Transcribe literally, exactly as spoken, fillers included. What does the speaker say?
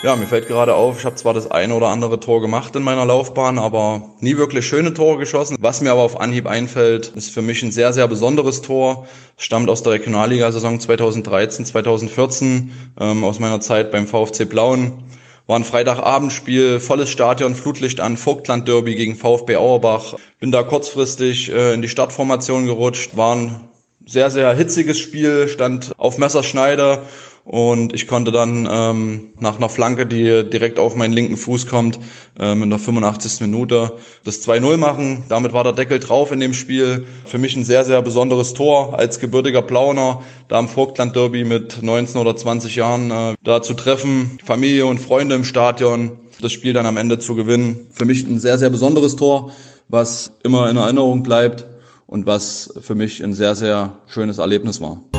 Ja, mir fällt gerade auf, ich habe zwar das eine oder andere Tor gemacht in meiner Laufbahn, aber nie wirklich schöne Tore geschossen. Was mir aber auf Anhieb einfällt, ist für mich ein sehr, sehr besonderes Tor. Es stammt aus der Regionalligasaison zweitausenddreizehn, zweitausendvierzehn, ähm, aus meiner Zeit beim VfC Plauen. War ein Freitagabendspiel, volles Stadion, Flutlicht an, Vogtland-Derby gegen VfB Auerbach. Bin da kurzfristig äh, in die Startformation gerutscht, war ein sehr, sehr hitziges Spiel, stand auf Messerschneide und ich konnte dann ähm, nach einer Flanke, die direkt auf meinen linken Fuß kommt, ähm, in der fünfundachtzigsten Minute das zwei null machen. Damit war der Deckel drauf in dem Spiel. Für mich ein sehr, sehr besonderes Tor als gebürtiger Plauener, da am Vogtland-Derby mit neunzehn oder zwanzig Jahren äh, da zu treffen, Familie und Freunde im Stadion, das Spiel dann am Ende zu gewinnen. Für mich ein sehr, sehr besonderes Tor, was immer in Erinnerung bleibt und was für mich ein sehr, sehr schönes Erlebnis war.